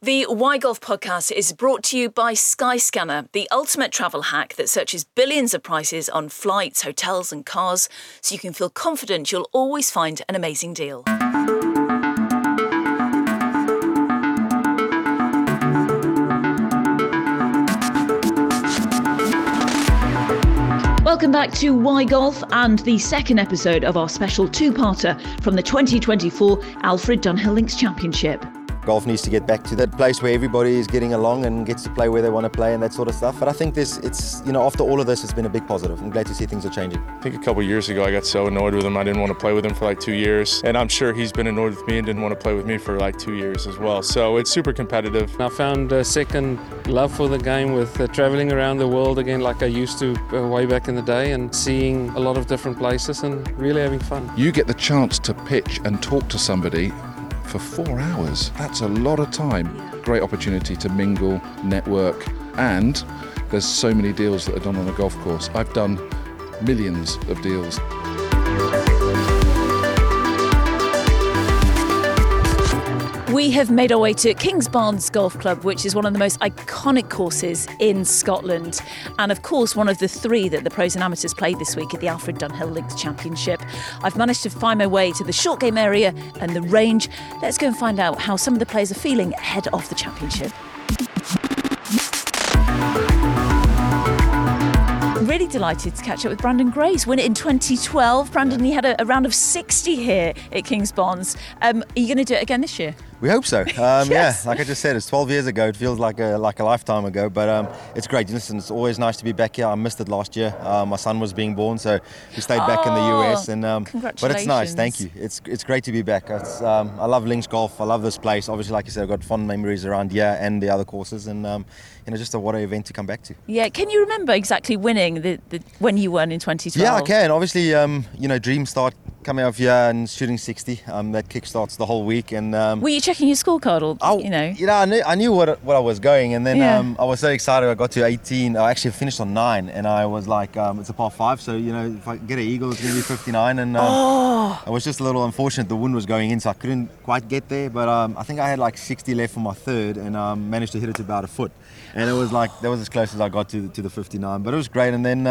The Why Golf podcast is brought to you by Skyscanner, the ultimate travel hack that searches billions of prices on flights, hotels and cars, so you can feel confident you'll always find an amazing deal. Welcome back to Why Golf and the second episode of our special two-parter from the 2024 Alfred Dunhill Links Championship. Golf needs to get back to that place where everybody is getting along and gets to play where they want to play and that sort of stuff. But I think after all of this, it's been a big positive. I'm glad to see things are changing. I think a couple of years ago, I got so annoyed with him. I didn't want to play with him for like 2 years. And I'm sure he's been annoyed with me and didn't want to play with me for like 2 years as well. So it's super competitive. I found a second love for the game with traveling around the world again like I used to way back in the day and seeing a lot of different places and really having fun. You get the chance to pitch and talk to somebody for 4 hours. That's a lot of time. Great opportunity to mingle, network, and there's so many deals that are done on a golf course. I've done millions of deals. We have made our way to Kingsbarns Golf Club, which is one of the most iconic courses in Scotland. And of course, one of the three that the pros and amateurs played this week at the Alfred Dunhill Links Championship. I've managed to find my way to the short game area and the range. Let's go and find out how some of the players are feeling ahead of the championship. Really delighted to catch up with Brandon Grace. Win it in 2012. Brandon, you had a round of 60 here at Kingsbarns. Are you going to do it again this year? We hope so. Yes. Yeah, like I just said, it's 12 years ago. It feels like a lifetime ago, but it's great. Listen, it's always nice to be back here. I missed it last year. My son was being born, so we stayed back in the US. And congratulations. But it's nice. Thank you. It's great to be back. I love links golf. I love this place. Obviously, like you said, I've got fond memories around here and the other courses, and just what an event to come back to. Yeah, can you remember exactly winning the when you won in 2012? Yeah, I can. Obviously, dreams start coming up here and shooting 60. That kickstarts the whole week. And were you checking your scorecard, or I knew what I was going, and then Yeah. I was so excited. I got to 18. I actually finished on 9, and I was like, it's a par 5, so if I get an eagle, it's going to be 59. And I was just a little unfortunate. The wind was going in, so I couldn't quite get there. But I think I had like 60 left for my third, and managed to hit it to about a foot. And it was like that was as close as I got to the 59. But it was great. And then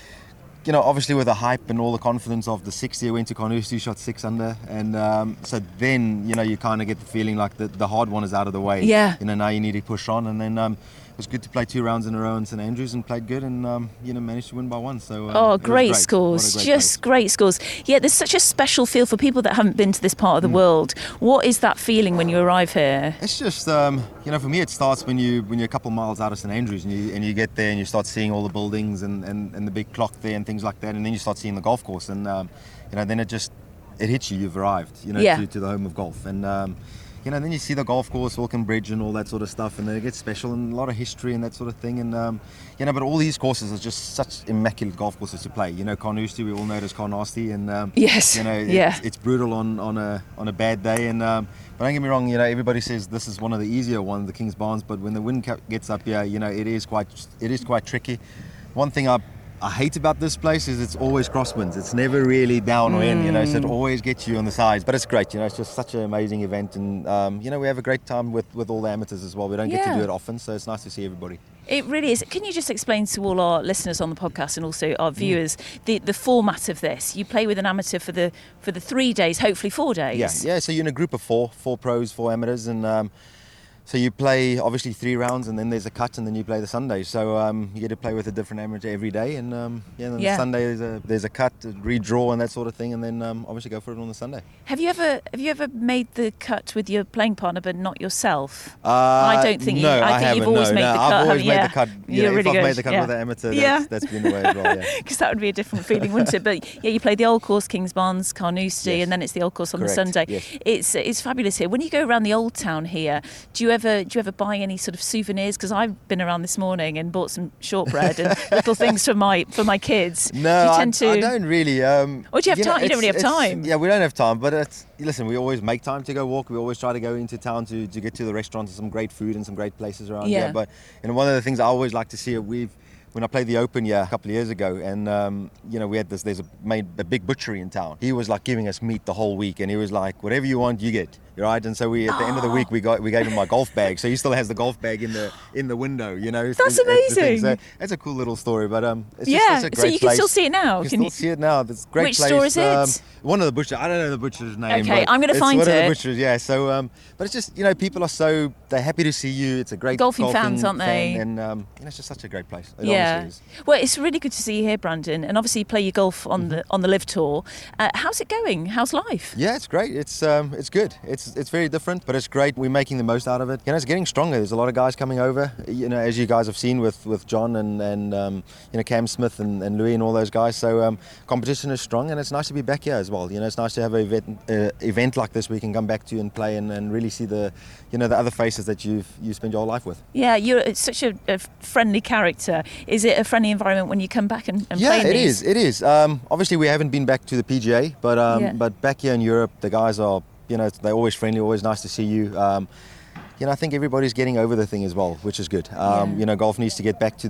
obviously with the hype and all the confidence of the 60, I went to Carnoustie, shot 6 under, and so then you kind of get the feeling like the hard one is out of the way. Yeah. Now you need to push on, and then it was good to play 2 rounds in a row in St Andrews and played good, and managed to win by 1. So great scores, just great scores. Yeah, there's such a special feel for people that haven't been to this part of the world. What is that feeling when you arrive here? It's just for me it starts when you're a couple miles out of St Andrews and you get there and you start seeing all the buildings and the big clock there and things like that, and then you start seeing the golf course, and then it hits you. You've arrived to the home of golf, and then you see the golf course, Walken Bridge and all that sort of stuff, and then it gets special and a lot of history and that sort of thing. And but all these courses are just such immaculate golf courses to play. Carnoustie, we all know it as Carnoustie, and yes, it's brutal on a bad day. And but don't get me wrong, everybody says this is one of the easier ones, the Kingsbarns. But when the wind gets up here, it is quite tricky. One thing I hate about this place is it's always crosswinds. It's never really down or in, so it always gets you on the sides. But it's great, it's just such an amazing event, and we have a great time with all the amateurs as well. We don't get to do it often, so it's nice to see everybody. It really is. Can you just explain to all our listeners on the podcast and also our viewers the format of this? You play with an amateur for the 3 days, hopefully 4 days. Yeah. So you're in a group of 4 pros, 4 amateurs, and so you play obviously 3 rounds, and then there's a cut, and then you play the Sunday. So you get to play with a different amateur every day, and then the Sunday there's a cut, a redraw, and that sort of thing, and then obviously go for it on the Sunday. Have you ever made the cut with your playing partner, but not yourself? I don't think no, I think you've always made the cut. I've always made the cut. You're really good. I've made the cut with the amateur, that's been the way as well. Yeah. Because that would be a different feeling, wouldn't it? But you play the old course, Kingsbarns, Carnoustie, and then it's the old course on the Sunday. Yes. It's fabulous here. When you go around the old town here, do you ever buy any sort of souvenirs? Because I've been around this morning and bought some shortbread and little things for my kids. No, I don't really. Or do you have time? You don't really have time. Yeah, we don't have time, but listen, we always make time to go walk. We always try to go into town to get to the restaurants and some great food and some great places around here. But one of the things I always like to see, when I played the Open a couple of years ago, and we had there's a big butchery in town. He was like giving us meat the whole week, and he was like, whatever you want, you get. right? And so we at the end of the week we gave him my golf bag, so he still has the golf bag in the window, you know. That's the thing. amazing. So that's a cool little story, but it's Yeah, just, it's a great so you can place. still see it now. You can still see it now. It's a great Which place. store is it? One of the butchers. I don't know the butcher's name. Okay, but I'm gonna it's find one of it. the butchers, yeah. So, but it's just, you know, people are they're happy to see you. It's a great Golfing fans, aren't they? And you know, it's just such a great place. It Yeah. honestly is. Well, it's really good to see you here, Brandon, and obviously you play your golf on the Live Tour. How's it going? How's life? Yeah, it's great. It's good. It's very different, but it's great. We're making the most out of it. You know, it's getting stronger. There's a lot of guys coming over. You know, as you guys have seen with John and you know, Cam Smith and Louis and all those guys. So competition is strong, and it's nice to be back here as well. You know, it's nice to have an event like this where you can come back to and play and really see the other faces that you spend your whole life with. Yeah, you're such a friendly character. Is it a friendly environment when you come back and play Yeah, in these? it is. Obviously, we haven't been back to the PGA, but back here in Europe, the guys are, you know, they're always friendly, always nice to see you. You know, I think everybody's getting over the thing as well, which is good. You know, golf needs to get back to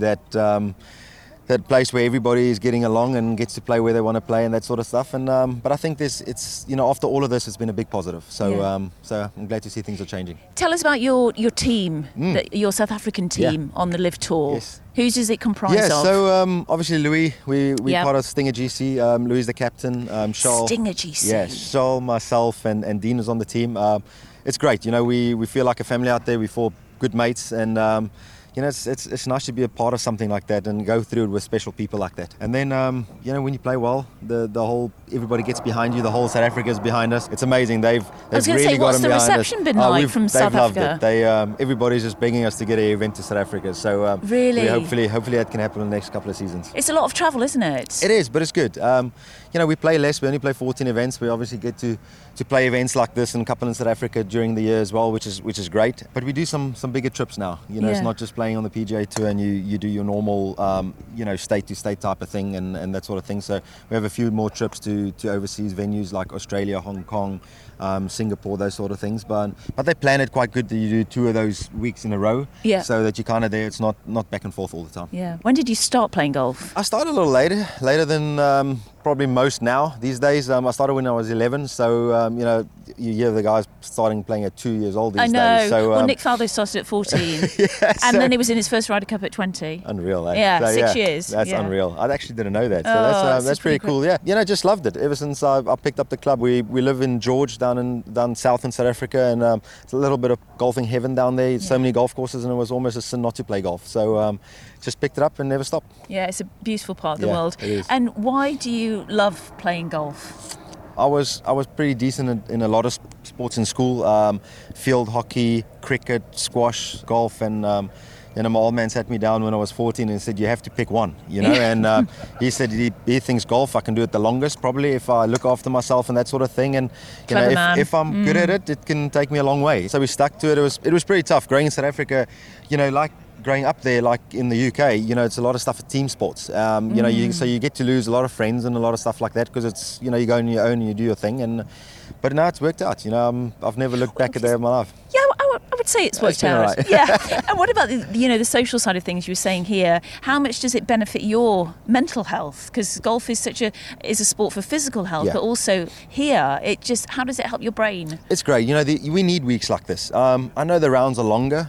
that place where everybody is getting along and gets to play where they want to play and that sort of stuff. And but I think it's you know, after all of this, it's been a big positive. So so I'm glad to see things are changing. Tell us about your team, your South African team on the Live Tour. Yes. Whose does it comprise Yeah, of? so obviously Louis, we're Yep. part of Stinger GC. Louis is the captain. Charles, Stinger GC. Yes, Charles, myself, and Dean is on the team. It's great. You know, we feel like a family out there. We're four good mates, and you know, it's nice to be a part of something like that and go through it with special people like that. And then you know, when you play well, the whole everybody gets behind you. The whole South Africa is behind us. It's amazing. They've was gonna really say, got what's them the behind us. reception been like from South They've loved Africa? it. They everybody's just begging us to get an event to South Africa. So Really? hopefully that can happen in the next couple of seasons. It's a lot of travel, isn't it? It is, but it's good. You know, we play less. We only play 14 events. We obviously get to play events like this and a couple in South Africa during the year as well, which is great. But we do some bigger trips now. You know, Yeah. it's not just playing on the PGA Tour and you do your normal, you know, state to state type of thing and that sort of thing. So we have a few more trips to overseas venues like Australia, Hong Kong, Singapore, those sort of things. But they plan it quite good that you do 2 of those weeks in a row. Yeah. So that you're kind of there. It's not back and forth all the time. Yeah. When did you start playing golf? I started a little later than probably most now these days. I started when I was 11, so you know, you hear the guys starting playing at 2 years old these I know. days. So, well, Nick Faldo started at 14, and then he was in his first Ryder Cup at 20. Unreal, eh? Yeah, So, 6 years. That's Yeah. unreal. I actually didn't know that. So Oh, that's pretty pretty cool. Yeah, you know, just loved it ever since I picked up the club. We live in George down south in South Africa, and it's a little bit of golfing heaven down there. So many golf courses, and it was almost a sin not to play golf. So just picked it up and never stopped. Yeah, it's a beautiful part of the Yeah, world. it is. And why do you love playing golf? I was pretty decent in a lot of sports in school, field hockey, cricket, squash, golf, and you know, my old man sat me down when I was 14 and said, you have to pick one, you know, and he said he thinks golf, I can do it the longest probably if I look after myself and that sort of thing, and you Clever know, man. if I'm good at it, it can take me a long way. So we stuck to it. It was pretty tough growing in South Africa, you know, like growing up there, like in the UK, you know, it's a lot of stuff at team sports. You know, so you get to lose a lot of friends and a lot of stuff like that because it's, you know, you go on your own and you do your thing. But now it's worked out. You know, I've never looked back a day of my life. Yeah, I would say it's worked been out. all right. Yeah. And what about the social side of things you were saying here? How much does it benefit your mental health? Because golf is is a sport for physical health, Yeah. but also here, how does it help your brain? It's great. You know, we need weeks like this. I know the rounds are longer,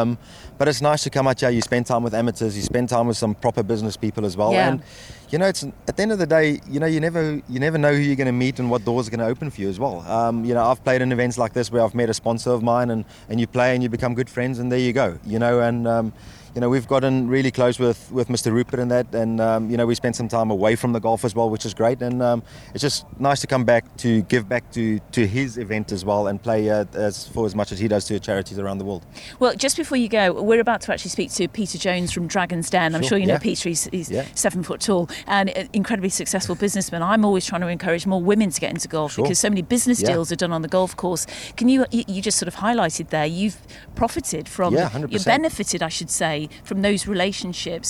but it's nice to come out here. You spend time with amateurs. You spend time with some proper business people as well. Yeah. And you know, it's at the end of the day, you know, you never know who you're going to meet and what doors are going to open for you as well. You know, I've played in events like this where I've met a sponsor of mine, and you play and you become good friends, and there you go. You know, and you know, we've gotten really close with Mr. Rupert and that, and you know, we spent some time away from the golf as well, which is great. And it's just nice to come back to give back to his event as well and play for as much as he does to charities around the world. Well, just before you go, we're about to actually speak to Peter Jones from Dragon's Den. I'm Sure, sure you know yeah. Peter. He's Yeah. 7 foot tall and an incredibly successful businessman. I'm always trying to encourage more women to get into golf Sure. because so many business Yeah. deals are done on the golf course. Can you just sort of highlighted there, you've profited from, Yeah, 100%. you benefited, I should say, from those relationships.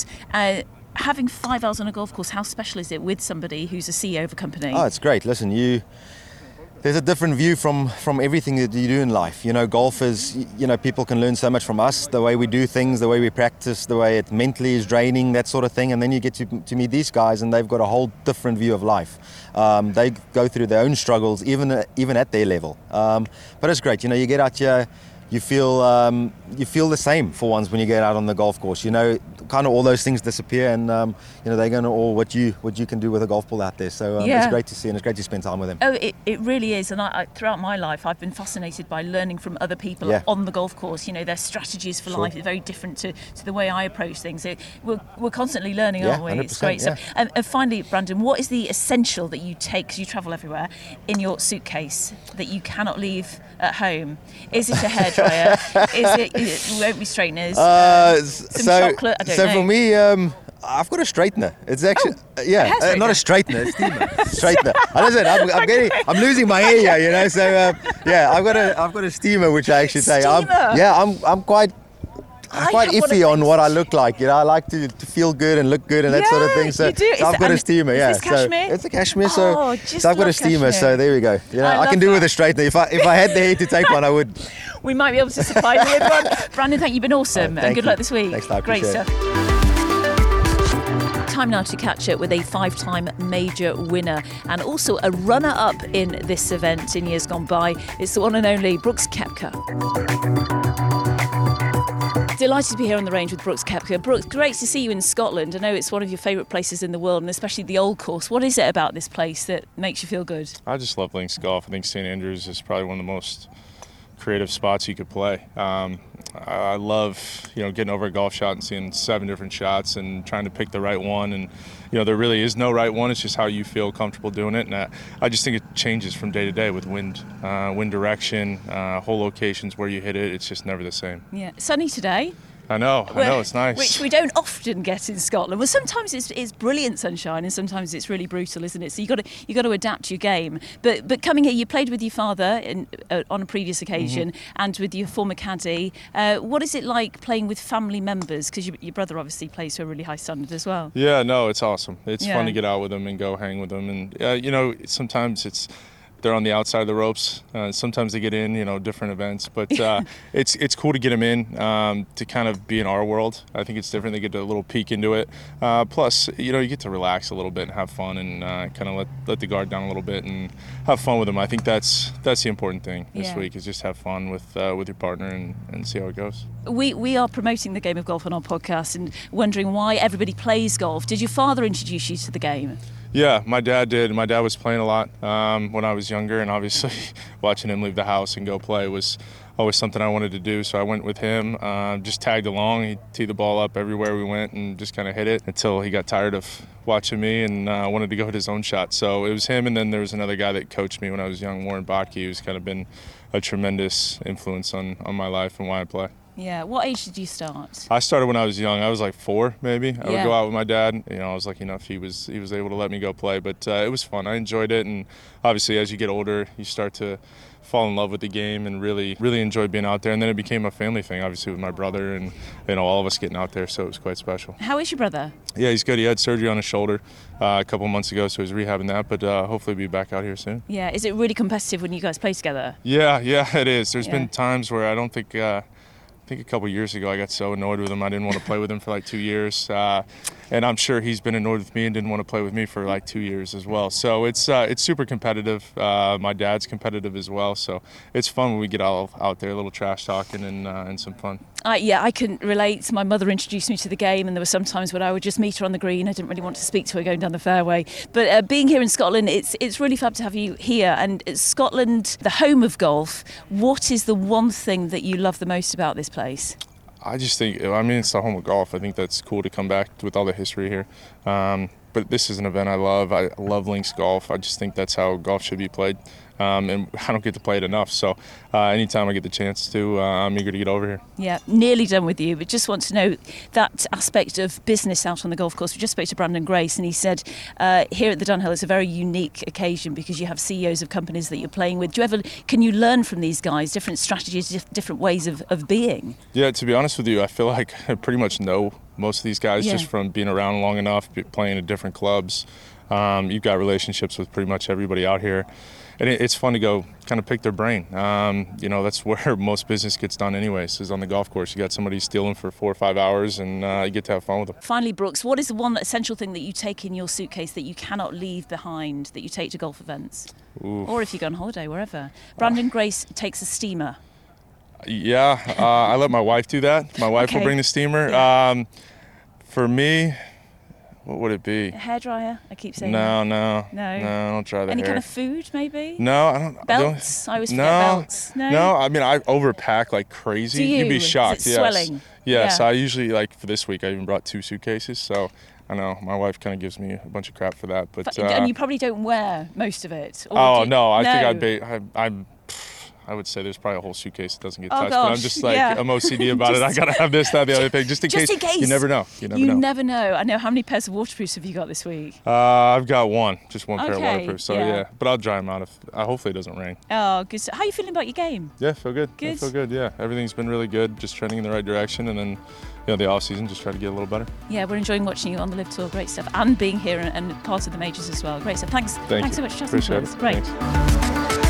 Having 5 hours on a golf course, how special is it with somebody who's a CEO of a company? Oh, it's great. Listen, you There's a different view from everything that you do in life. You know, golf is, you know, people can learn so much from us, the way we do things, the way we practice, the way it mentally is draining, that sort of thing. And then you get to meet these guys and they've got a whole different view of life. They go through their own struggles, even at their level. But it's great. You know, you get out here, you feel the same for once when you get out on the golf course. You know, kind of all those things disappear, and you know, they're going to all what you can do with a golf ball out there. So it's great to see, and it's great to spend time with them. Oh, it really is. And I throughout my life, I've been fascinated by learning from other people on the golf course. You know, their strategies for life are very different to the way I approach things. We're constantly learning, aren't we? It's great stuff. And finally, Brandon, what is the essential that you take, because you travel everywhere, in your suitcase that you cannot leave at home? Is it a hairdryer? It won't be straighteners? Some chocolate? I don't know. So for me, I've got a straightener. It's actually not a straightener, a steamer. Straightener. I'm losing my hair here, you know. So I've got a steamer, which I actually say I'm quite iffy on what I look like. You know, I like to feel good and look good and that sort of thing. So I've got a steamer. Is this cashmere? So it's a cashmere. So I've got a steamer. Cashmere. So there we go. You know, I can do with a straightener. If I had the hair to take one, I would. We might be able to supply you with one. Brandon, thank you. You've been awesome, and good luck this week. Thanks, great stuff. Time now to catch up with a 5-time major winner and also a runner-up in this event in years gone by. It's the one and only Brooks Koepka. Delighted to be here on the range with Brooks Koepka. Brooks, great to see you in Scotland. I know it's one of your favourite places in the world, and especially the Old Course. What is it about this place that makes you feel good? I just love links golf. I think St Andrews is probably one of the most creative spots you could play. I love, you know, getting over a golf shot and seeing 7 different shots and trying to pick the right one. And, you know, there really is no right one. It's just how you feel comfortable doing it. And I just think it changes from day to day with wind direction, hole locations, where you hit it. It's just never the same. Yeah. Sunny today. I know, it's nice. Which we don't often get in Scotland. Well, sometimes it's brilliant sunshine, and sometimes it's really brutal, isn't it? So you got to adapt your game. But coming here, you played with your father on a previous occasion, and with your former caddy. What is it like playing with family members? Because your brother obviously plays to a really high standard as well. Yeah, no, it's awesome. It's fun to get out with them and go hang with them, and you know, sometimes they're on the outside of the ropes. Sometimes they get in, you know, different events. But it's cool to get them in to kind of be in our world. I think it's different. They get a little peek into it. Plus, you know, you get to relax a little bit and have fun and kind of let the guard down a little bit and have fun with them. I think that's the important thing this week, is just have fun with your partner and see how it goes. We are promoting the game of golf on our podcast and wondering why everybody plays golf. Did your father introduce you to the game? Yeah, my dad did. My dad was playing a lot when I was younger, and obviously watching him leave the house and go play was always something I wanted to do. So I went with him, just tagged along. He teed the ball up everywhere we went and just kind of hit it until he got tired of watching me and wanted to go hit his own shot. So it was him, and then there was another guy that coached me when I was young, Warren Botke, who's kind of been a tremendous influence on my life and why I play. Yeah. What age did you start? I started when I was young. I was like 4, maybe. I would go out with my dad. You know, I was lucky enough he was able to let me go play. But it was fun. I enjoyed it. And obviously, as you get older, you start to fall in love with the game and really enjoy being out there. And then it became a family thing, obviously, with my brother and, you know, all of us getting out there. So it was quite special. How is your brother? Yeah, he's good. He had surgery on his shoulder a couple of months ago, so he's rehabbing that. But hopefully be back out here soon. Yeah. Is it really competitive when you guys play together? Yeah, it is. There's been times where I don't think... I think a couple of years ago I got so annoyed with him I didn't want to play with him for like 2 years, and I'm sure he's been annoyed with me and didn't want to play with me for like 2 years as well. So it's super competitive. My dad's competitive as well, so it's fun when we get all out there, a little trash talking and some fun. I can relate. My mother introduced me to the game, and there were some times when I would just meet her on the green. I didn't really want to speak to her going down the fairway. But being here in Scotland, it's really fab to have you here. And Scotland, the home of golf, what is the one thing that you love the most about this place? I just think, it's the home of golf. I think that's cool to come back with all the history here. But this is an event I love. I love links golf. I just think that's how golf should be played. And I don't get to play it enough. So anytime I get the chance to, I'm eager to get over here. Yeah, nearly done with you, but just want to know that aspect of business out on the golf course. We just spoke to Brandon Grace, and he said here at the Dunhill it's a very unique occasion because you have CEOs of companies that you're playing with. Can you learn from these guys, different strategies, different ways of being? Yeah, to be honest with you, I feel like I pretty much know most of these guys just from being around long enough, playing at different clubs. You've got relationships with pretty much everybody out here. and it's fun to go kind of pick their brain. You know, that's where most business gets done anyways, is on the golf course. You got somebody stealing for 4 or 5 hours, and you get to have fun with them. Finally, Brooks, what is the one essential thing that you take in your suitcase that you cannot leave behind, that you take to golf events? Oof. Or if you go on holiday, wherever. Brandon Grace takes a steamer. Yeah, I let my wife do that. My wife will Okay. bring the steamer. Yeah. For me, what would it be? A hairdryer, I keep saying. No, that. no, I don't try the Any hair. kind of food, maybe? No, I don't. Belts? I always forget No, belts. No? I mean, I overpack like crazy. Do you? You'd be Is it shocked. Yes. swelling? Yes, Yeah. I usually, like for this week, I even brought 2 suitcases. So I know my wife kind of gives me a bunch of crap for that. But And you probably don't wear most of it. Or oh do- no, I No. think I would say there's probably a whole suitcase that doesn't get Oh, touched. But I'm gosh, just like, yeah. I'm OCD about it. I gotta have this, that, the other thing, just in Just case. in case. You never know. You never You know. never know. I know. How many pairs of waterproofs have you got this week? I've got just one pair of Okay, waterproof. So yeah. yeah, but I'll dry them out if hopefully it doesn't rain. Oh, good. How are you feeling about your game? Yeah, feel good. Good. I feel good. Yeah, everything's been really good. Just trending in the right direction, and then the off season, just try to get a little better. Yeah, we're enjoying watching you on the Live Tour. Great stuff. And being here and part of the majors as well. Great stuff. Thanks. Thank Thanks you. so much for chatting to Appreciate us. it. Great. Thanks.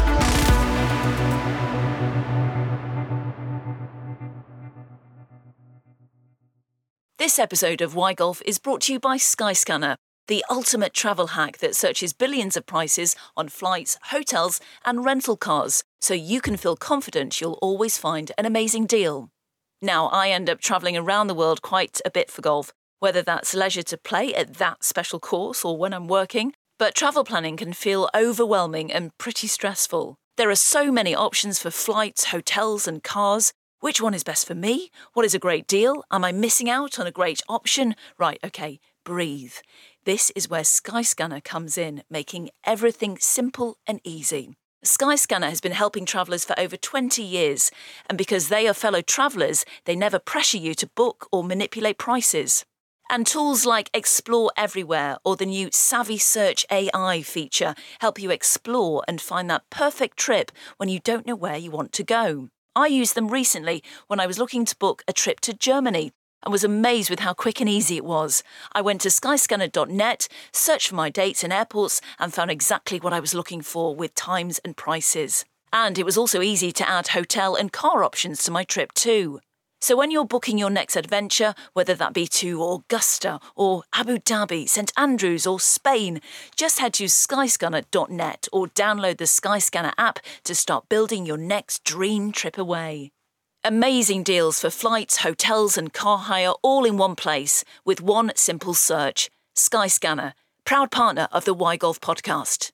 This episode of Why Golf is brought to you by Skyscanner, the ultimate travel hack that searches billions of prices on flights, hotels, and rental cars, so you can feel confident you'll always find an amazing deal. Now, I end up travelling around the world quite a bit for golf, whether that's leisure to play at that special course or when I'm working, but travel planning can feel overwhelming and pretty stressful. There are so many options for flights, hotels, and cars. Which one is best for me? What is a great deal? Am I missing out on a great option? Right, okay, breathe. This is where Skyscanner comes in, making everything simple and easy. Skyscanner has been helping travellers for over 20 years, and because they are fellow travellers, they never pressure you to book or manipulate prices. And tools like Explore Everywhere or the new Savvy Search AI feature help you explore and find that perfect trip when you don't know where you want to go. I used them recently when I was looking to book a trip to Germany and was amazed with how quick and easy it was. I went to skyscanner.net, searched for my dates and airports, and found exactly what I was looking for with times and prices. And it was also easy to add hotel and car options to my trip too. So when you're booking your next adventure, whether that be to Augusta or Abu Dhabi, St Andrews or Spain, just head to skyscanner.net or download the Skyscanner app to start building your next dream trip away. Amazing deals for flights, hotels and car hire all in one place with one simple search. Skyscanner, proud partner of the Why Golf podcast.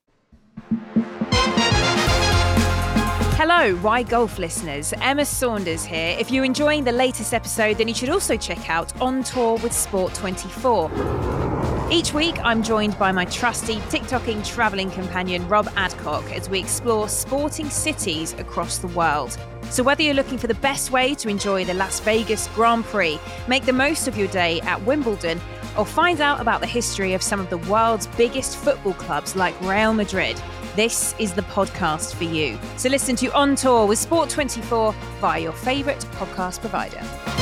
Hello, Why Golf listeners. Emma Saunders here. If you're enjoying the latest episode, then you should also check out On Tour with Sport24. Each week, I'm joined by my trusty TikToking travelling companion, Rob Adcock, as we explore sporting cities across the world. So whether you're looking for the best way to enjoy the Las Vegas Grand Prix, make the most of your day at Wimbledon, or find out about the history of some of the world's biggest football clubs like Real Madrid, this is the podcast for you. So listen to On Tour with Sport24 via your favourite podcast provider.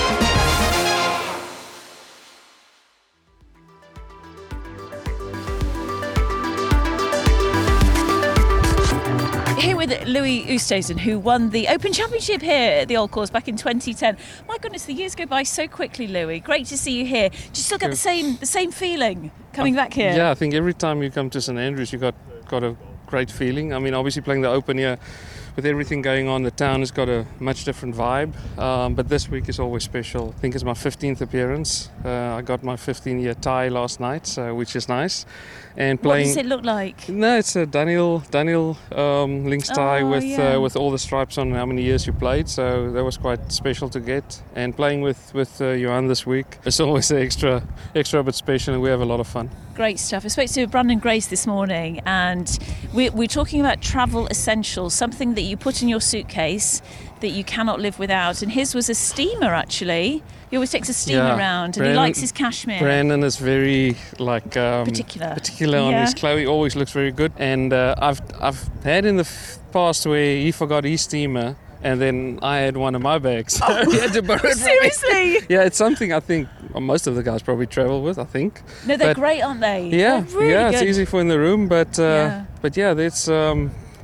Here with Louis Oosthuizen, who won the Open Championship here at the Old Course back in 2010. My goodness, the years go by so quickly, Louis. Great to see you here. Do you still get the same feeling coming back here? Yeah, I think every time you come to St Andrews, you got a great feeling. I mean, obviously playing the Open here, with everything going on, the town has got a much different vibe. But this week is always special. I think it's my 15th appearance. I got my 15-year tie last night, which is nice. And playing. What does it look like? No, it's a Daniel Lynx tie with all the stripes on how many years you played. So that was quite special to get. And playing with Johan this week is always extra bit special, and we have a lot of fun. Great stuff. I spoke to Brandon Grace this morning, and we're talking about travel essentials, something that you put in your suitcase that you cannot live without. And his was a steamer, actually. He always takes a steamer around, and he likes his cashmere. Brandon is very particular on his clothing. Always looks very good. And I've had in the past where he forgot his steamer, and then I had one of my bags. So he had to borrow it from me. Seriously? Yeah, it's something I think most of the guys probably travel with, I think. No, they're great, aren't they? Yeah, they're really it's good. easy for in the room, but yeah, that's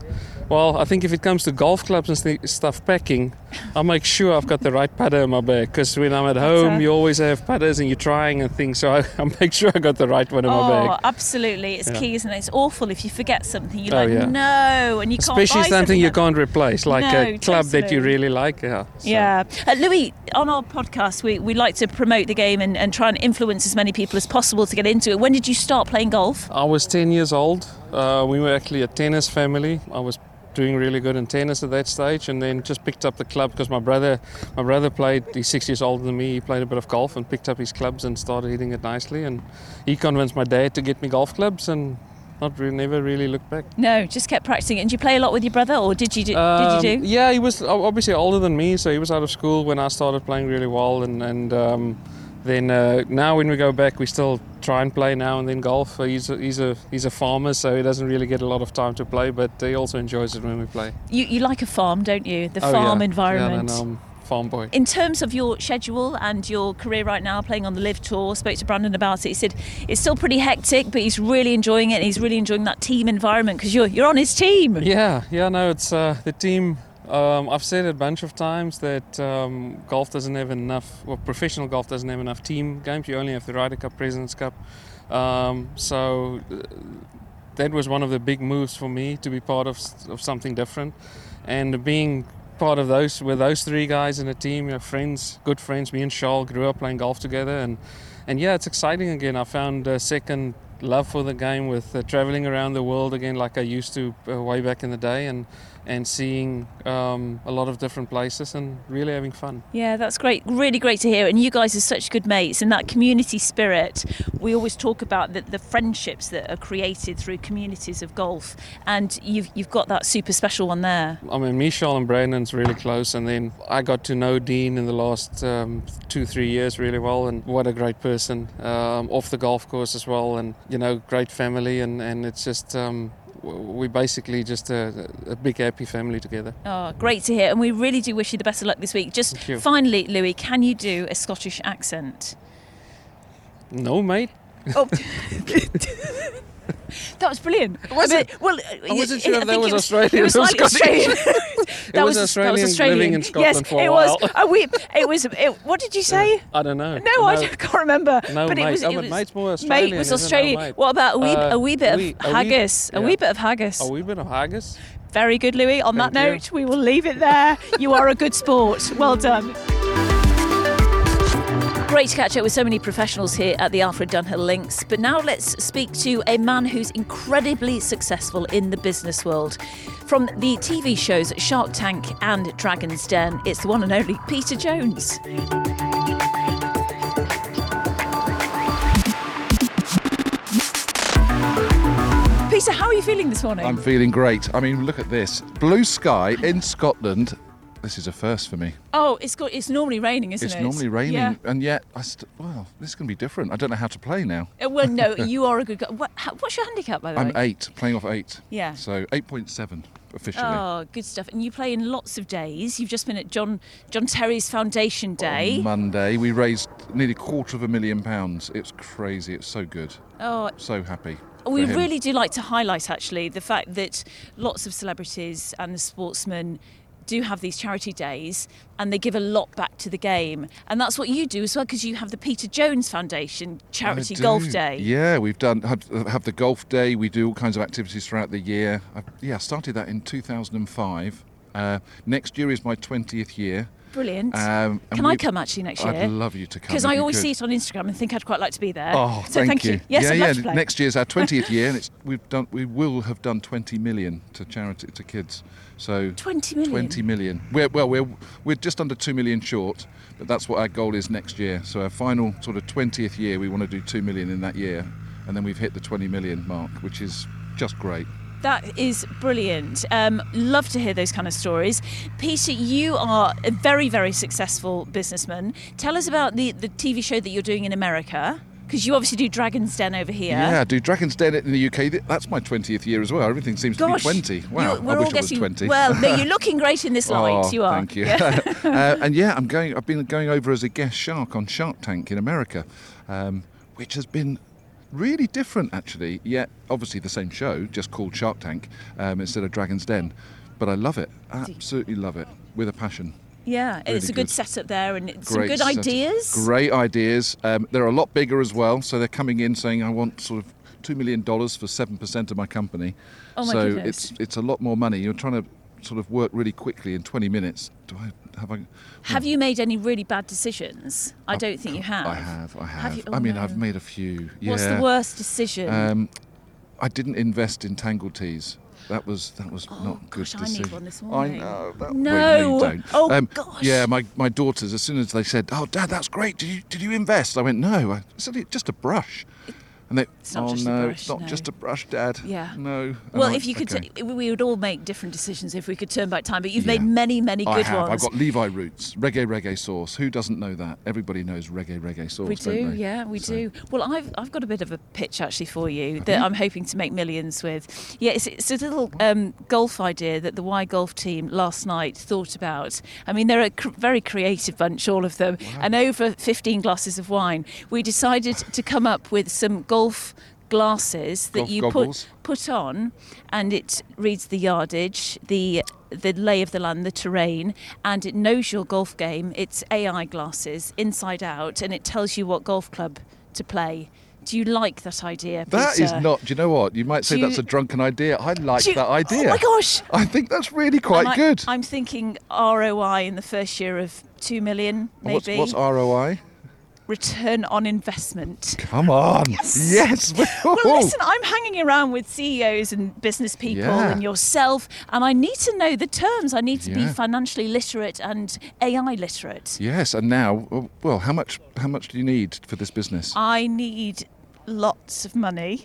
Well, I think if it comes to golf clubs and stuff packing, I'll make sure I've got the right putter in my bag, because when I'm at home, you always have putters and you're trying and things, so I make sure I got the right one in my bag. Oh, absolutely. It's key, isn't it? It's awful if you forget something. You're no, and you can't especially buy something you can't replace, like a club totally. that you really like. Yeah. Louis, on our podcast, we like to promote the game and try and influence as many people as possible to get into it. When did you start playing golf? I was 10 years old. We were actually a tennis family. I was doing really good in tennis at that stage, and then just picked up the club because my brother played. He's 6 years older than me. He played a bit of golf and picked up his clubs and started hitting it nicely, and he convinced my dad to get me golf clubs, and never really looked back. No, just kept practicing. And did you play a lot with your brother, or did you do? Yeah, he was obviously older than me, so he was out of school when I started playing really well, and then now when we go back, we still try and play now and then golf. He's a farmer, so he doesn't really get a lot of time to play, but he also enjoys it when we play. You like a farm, don't you? The farm environment. Yeah, I'm farm boy. In terms of your schedule and your career right now, playing on the Live Tour, spoke to Brandon about it. He said it's still pretty hectic, but he's really enjoying it. And he's really enjoying that team environment because you're on his team. Yeah, no, it's the team. I've said it a bunch of times that golf doesn't have enough, well, professional golf doesn't have enough team games. You only have the Ryder Cup, President's Cup. So that was one of the big moves for me, to be part of something different. And being part of those three guys in a team, friends, good friends. Me and Charles grew up playing golf together. And yeah, it's exciting again. I found a second love for the game with traveling around the world again like I used to way back in the day, and seeing a lot of different places and really having fun. Yeah, that's great. Really great to hear. And you guys are such good mates, and that community spirit. We always talk about the friendships that are created through communities of golf, and you've got that super special one there. I mean, Michelle and Brandon's really close, and then I got to know Dean in the last 2-3 years really well, and what a great person off the golf course as well, and great family, and it's just we're basically just a big happy family together. Oh, great to hear, and we really do wish you the best of luck this week. Just finally, Louis, can you do a Scottish accent? No, mate. Oh. That was brilliant. Was it? Well, I wasn't sure if that was Australian. It was slightly Australian. That was Australian living in Scotland for a while. Yes, what did you say? I don't know. No, I can't remember. No, but mate. Mate's more Australian. Mate was Australian. What about a wee bit of haggis? A wee bit of haggis. A wee bit of haggis. Very good, Louis. On that note, we will leave it there. You are a good sport. Well done. Great to catch up with so many professionals here at the Alfred Dunhill Links. But now let's speak to a man who's incredibly successful in the business world. From the TV shows Shark Tank and Dragon's Den, it's the one and only Peter Jones. Peter, how are you feeling this morning? I'm feeling great. I mean, look at this. Blue sky in Scotland. This is a first for me. Oh, it's normally raining, isn't it? It's normally raining, yeah. And yet, this is going to be different. I don't know how to play now. Well, no, you are a good guy. What's your handicap, by the way? I'm 8, playing off 8. Yeah. So 8.7 officially. Oh, good stuff. And you play in lots of days. You've just been at John Terry's Foundation Day. On Monday, we raised nearly £250,000. It's crazy. It's so good. Oh, so happy. We really do like to highlight, actually, the fact that lots of celebrities and the sportsmen do have these charity days, and they give a lot back to the game, and that's what you do as well, because you have the Peter Jones Foundation charity golf day. Yeah, we've have the golf day. We do all kinds of activities throughout the year. I started that in 2005. Next year is my 20th year. Brilliant. Can I come actually next year? I'd love you to come. Because I always see it on Instagram and think I'd quite like to be there. Oh, so thank you. Yes, I'd love to play. Next year's our 20th year, and we will have done 20 million to charity to kids. So 20 million. 20 million. We're just under 2 million short, but that's what our goal is next year. So our final sort of 20th year, we want to do 2 million in that year, and then we've hit the 20 million mark, which is just great. That is brilliant. Love to hear those kind of stories. Peter, you are a very, very successful businessman. Tell us about the TV show that you're doing in America, because you obviously do Dragon's Den over here. Yeah, I do Dragon's Den in the UK. That's my 20th year as well. Everything seems to be 20. Wow, I wish it was 20. Well, no, you're looking great in this light. You are. Thank you. Yeah. And yeah, I've been going over as a guest shark on Shark Tank in America, which has been Really different, actually. Yet, obviously, the same show, just called Shark Tank instead of Dragon's Den. But I love it. Absolutely love it. With a passion. Yeah, Really it's a good good. setup there, and some Great good setup. ideas. Great ideas. They're a lot bigger as well. So they're coming in saying, I want sort of $2 million for 7% of my company. Oh my so goodness. it's a lot more money. You're trying to sort of work really quickly in 20 minutes. Have you made any really bad decisions? I don't think you have. I have. you? Oh, I mean, no. I've made a few. Yeah. What's the worst decision? I didn't invest in Tangle Tees. That was not a good gosh, I need decision. one this morning. I know. No. You don't. Oh, gosh. Yeah, my daughters, as soon as they said, "Oh, Dad, that's great. Did you invest?" I went, "No. I said just a brush." And they, It's not "Oh just a no, brush, it's not no." just a brush, Dad." Yeah. No. And Well, I if you went, could, "Okay." we would all make different decisions if we could turn back time. But you've Yeah. made many good I have. ones. I've got Levi Roots, reggae sauce. Who doesn't know that? Everybody knows reggae sauce. We don't do, they? yeah, we So- do. Well, I've got a bit of a pitch actually for you that I'm hoping to make millions with. Yeah, it's a little golf idea that the Y Golf team last night thought about. I mean, they're a very creative bunch, all of them, and over 15 glasses of wine, we decided to come up with some golf glasses that Golf you goggles. put on, and it reads the yardage, the lay of the land, the terrain, and it knows your golf game. It's AI glasses inside out, and it tells you what golf club to play. Do you like that idea, Peter? That is not. Do you know what? You might say Do you- that's a drunken idea. I like Do you- that idea. Oh my gosh! I think that's really quite good. I'm thinking ROI in the first year of 2 million, maybe. What's ROI? Return on investment. Come on. Yes. Well, listen, I'm hanging around with CEOs and business people Yeah. and yourself, and I need to know the terms. I need to be Yeah. financially literate and AI literate. Yes, and now, well, how much do you need for this business? I need lots of money.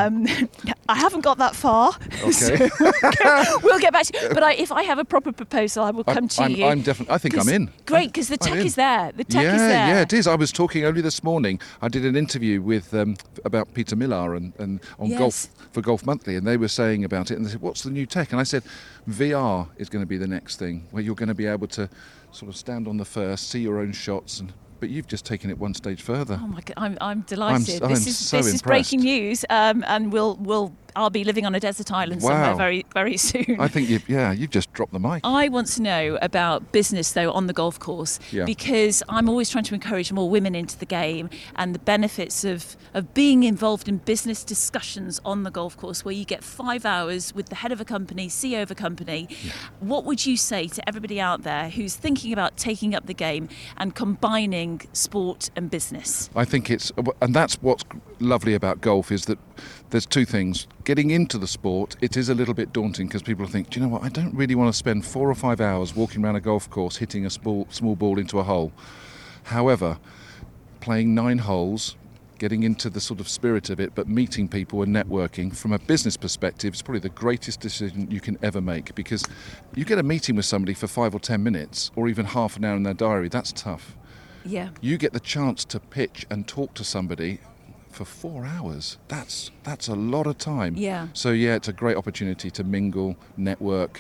I haven't got that far. Okay. We'll get back to you. But if I have a proper proposal, I will come to you. I'm definitely. I think I'm in. Great, because the I'm tech in. is there. The tech yeah, is there. Yeah, it is. I was talking only this morning. I did an interview with about Peter Millar and on Yes. golf for Golf Monthly, and they were saying about it. And they said, "What's the new tech?" And I said, "VR is going to be the next thing, where you're going to be able to sort of stand on the first, see your own shots, but you've just taken it one stage further." Oh my God, I'm delighted. I'm this is so this is breaking impressed. news, and I'll be living on a desert island somewhere Wow. very very soon. I think you've just dropped the mic. I want to know about business, though, on the golf course, Yeah. because I'm always trying to encourage more women into the game and the benefits of being involved in business discussions on the golf course, where you get 5 hours with the head of a company, CEO of a company. Yeah. What would you say to everybody out there who's thinking about taking up the game and combining sport and business? I think and that's what's lovely about golf, is that there's two things. Getting into the sport, it is a little bit daunting because people think, do you know what, I don't really want to spend 4 or 5 hours walking around a golf course hitting a small ball into a hole. However, playing 9 holes, getting into the sort of spirit of it, but meeting people and networking, from a business perspective, it's probably the greatest decision you can ever make, because you get a meeting with somebody for 5 or 10 minutes or even half an hour in their diary, that's tough. Yeah. You get the chance to pitch and talk to somebody for 4 hours. That's a lot of time. Yeah. So yeah, it's a great opportunity to mingle, network,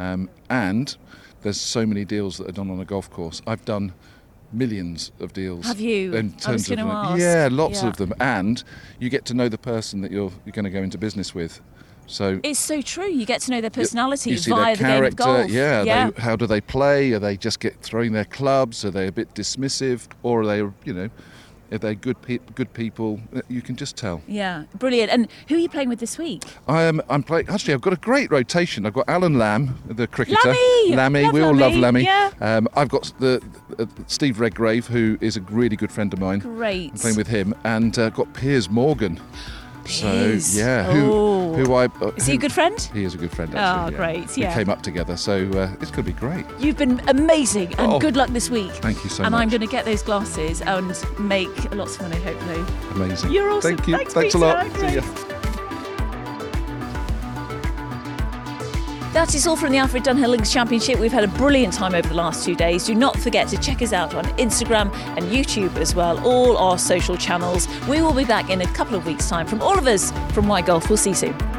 and there's so many deals that are done on a golf course. I've done millions of deals. Have you? In I was terms of gonna ask. yeah, lots Yeah. of them, and you get to know the person that you're going to go into business with. So It's so true. You get to know their personality you see via their the game of character. golf. Yeah. How do they play? Are they just throwing their clubs? Are they a bit dismissive, or are they, if they're good people? You can just tell. Yeah, brilliant. And who are you playing with this week? I'm playing. Actually, I've got a great rotation. I've got Alan Lamb, the cricketer. Lammy! We all love Lammy. Yeah. I've got the Steve Redgrave, who is a really good friend of mine. Great. I'm playing with him, and got Piers Morgan. Piers. So yeah, Oh. who I Is he a good friend? He is a good friend. Actually, Oh, great, yeah. We came up together, so it's going to be great. You've been amazing, and Oh. good luck this week. Thank you so and much. I'm going to get those glasses and make lots of money, hopefully. Amazing. You're awesome. Thank you. Thanks, Thanks a Peter. lot. Great. See ya. That is all from the Alfred Dunhill Links Championship. We've had a brilliant time over the last 2 days. Do not forget to check us out on Instagram and YouTube as well, all our social channels. We will be back in a couple of weeks' time. From all of us from Y Golf, we'll see you soon.